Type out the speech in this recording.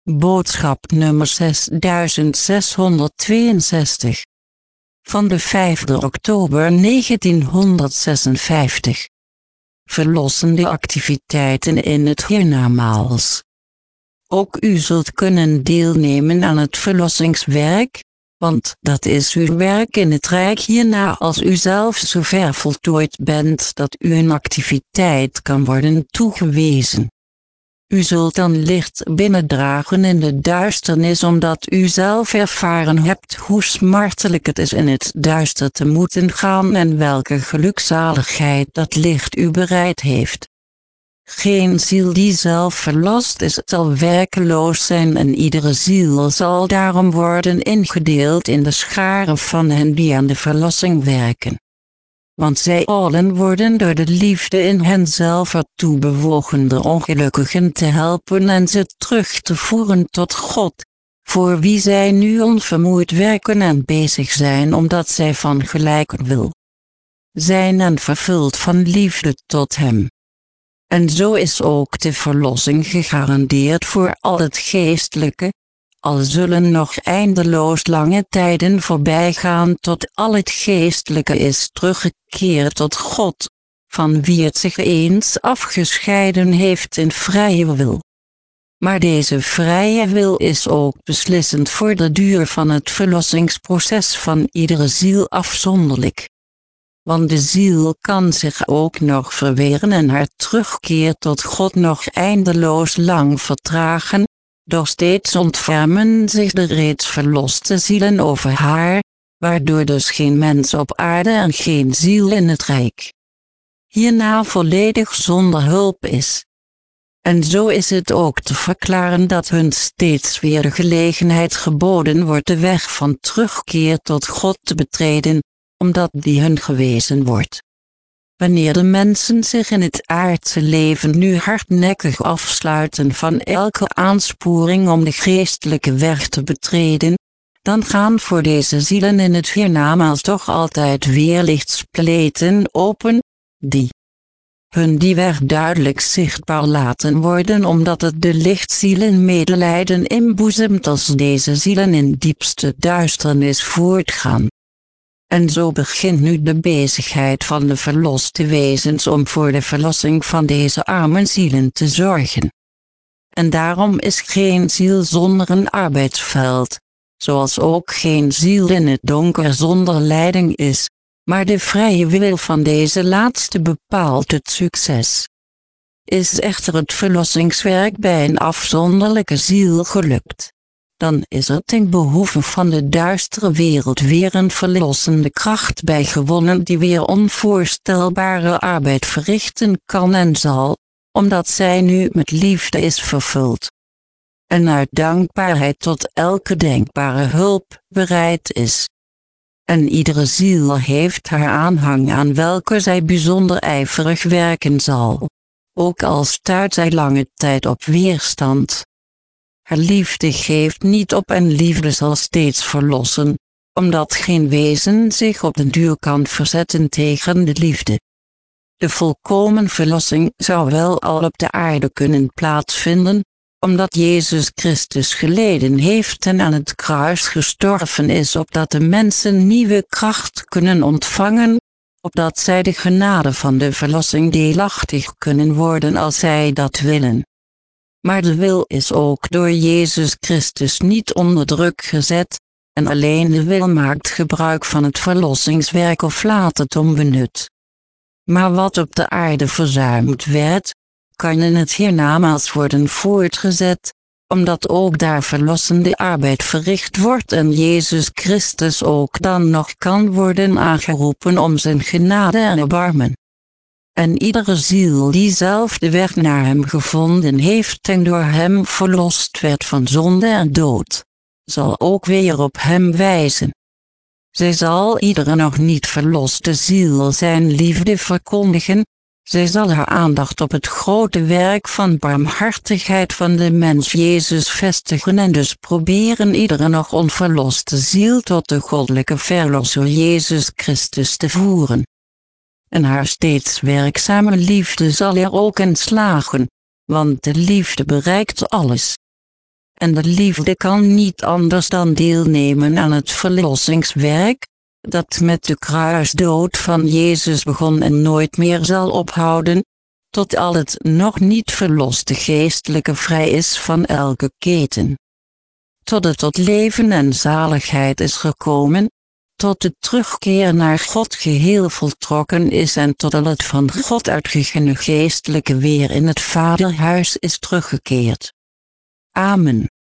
Boodschap nummer 6662. Van de 5e oktober 1956. Verlossende activiteiten in het hiernamaals. Ook u zult kunnen deelnemen aan het verlossingswerk, want dat is uw werk in het rijk hierna als u zelf zover voltooid bent dat u een activiteit kan worden toegewezen. U zult dan licht binnendragen in de duisternis omdat u zelf ervaren hebt hoe smartelijk het is in het duister te moeten gaan en welke gelukzaligheid dat licht u bereid heeft. Geen ziel die zelf verlost is zal werkeloos zijn en iedere ziel zal daarom worden ingedeeld in de scharen van hen die aan de verlossing werken. Want zij allen worden door de liefde in henzelf ertoe bewogen de ongelukkigen te helpen en ze terug te voeren tot God, voor wie zij nu onvermoeid werken en bezig zijn omdat zij van gelijke wil zijn en vervuld van liefde tot hem. En zo is ook de verlossing gegarandeerd voor al het geestelijke, al zullen nog eindeloos lange tijden voorbij gaan tot al het geestelijke is teruggekeerd tot God, van wie het zich eens afgescheiden heeft in vrije wil. Maar deze vrije wil is ook beslissend voor de duur van het verlossingsproces van iedere ziel afzonderlijk. Want de ziel kan zich ook nog verweren en haar terugkeer tot God nog eindeloos lang vertragen, doch steeds ontfermen zich de reeds verloste zielen over haar, waardoor dus geen mens op aarde en geen ziel in het rijk hierna volledig zonder hulp is. En zo is het ook te verklaren dat hun steeds weer de gelegenheid geboden wordt de weg van terugkeer tot God te betreden, omdat die hun gewezen wordt. Wanneer de mensen zich in het aardse leven nu hardnekkig afsluiten van elke aansporing om de geestelijke weg te betreden, dan gaan voor deze zielen in het hiernamaals toch altijd weer lichtspleten open, die hun die weg duidelijk zichtbaar laten worden omdat het de lichtzielen medelijden inboezemt als deze zielen in diepste duisternis voortgaan. En zo begint nu de bezigheid van de verloste wezens om voor de verlossing van deze arme zielen te zorgen. En daarom is geen ziel zonder een arbeidsveld, zoals ook geen ziel in het donker zonder leiding is, maar de vrije wil van deze laatste bepaalt het succes. Is echter het verlossingswerk bij een afzonderlijke ziel gelukt, dan is er ten behoeve van de duistere wereld weer een verlossende kracht bij gewonnen die weer onvoorstelbare arbeid verrichten kan en zal, omdat zij nu met liefde is vervuld. En uit dankbaarheid tot elke denkbare hulp bereid is. En iedere ziel heeft haar aanhang aan welke zij bijzonder ijverig werken zal, ook al stuit zij lange tijd op weerstand. Haar liefde geeft niet op en liefde zal steeds verlossen, omdat geen wezen zich op den duur kan verzetten tegen de liefde. De volkomen verlossing zou wel al op de aarde kunnen plaatsvinden, omdat Jezus Christus geleden heeft en aan het kruis gestorven is opdat de mensen nieuwe kracht kunnen ontvangen, opdat zij de genade van de verlossing deelachtig kunnen worden als zij dat willen. Maar de wil is ook door Jezus Christus niet onder druk gezet, en alleen de wil maakt gebruik van het verlossingswerk of laat het onbenut. Maar wat op de aarde verzuimd werd, kan in het hiernamaals worden voortgezet, omdat ook daar verlossende arbeid verricht wordt en Jezus Christus ook dan nog kan worden aangeroepen om zijn genade en erbarmen. En iedere ziel die zelf de weg naar hem gevonden heeft en door hem verlost werd van zonde en dood, zal ook weer op hem wijzen. Zij zal iedere nog niet verloste ziel zijn liefde verkondigen, zij zal haar aandacht op het grote werk van barmhartigheid van de mens Jezus vestigen en dus proberen iedere nog onverloste ziel tot de goddelijke verlosser Jezus Christus te voeren. En haar steeds werkzame liefde zal er ook in slagen, want de liefde bereikt alles. en de liefde kan niet anders dan deelnemen aan het verlossingswerk, dat met de kruisdood van Jezus begon en nooit meer zal ophouden, tot al het nog niet verloste geestelijke vrij is van elke keten. Tot het tot leven en zaligheid is gekomen, tot de terugkeer naar God geheel voltrokken is en tot al het van God uitgegene geestelijke weer in het Vaderhuis is teruggekeerd. Amen.